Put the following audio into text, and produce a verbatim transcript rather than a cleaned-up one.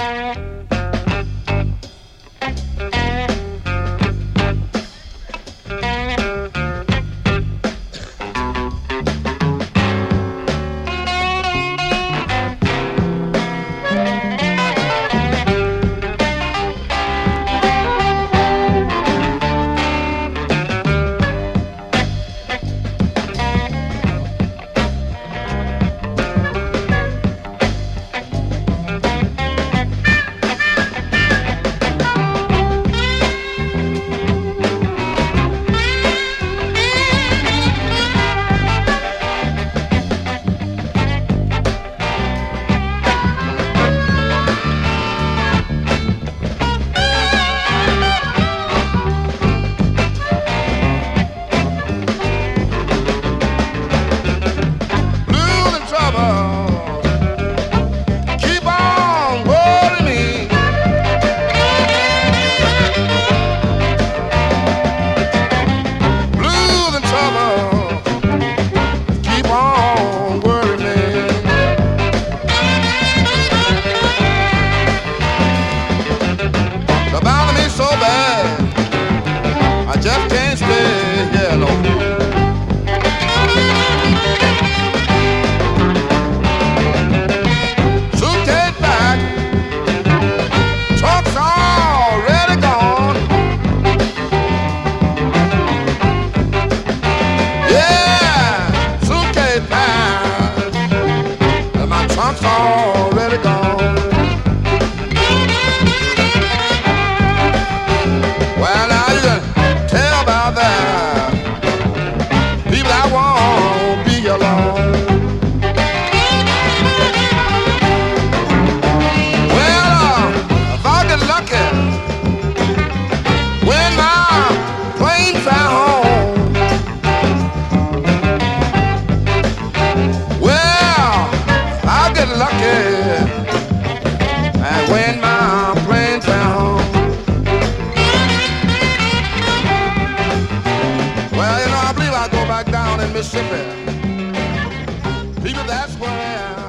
Just can't stay here no more. Suitcase back, truck's already gone. Yeah, suitcase back, and my trunk's already gone. Well, now you can tell about that. People, I won't be alone. Well, uh, if I get lucky, when my plane fly home, well, I'll get lucky, and when my plane fly home. Well, you know, I believe I go back down in Mississippi. People, that's where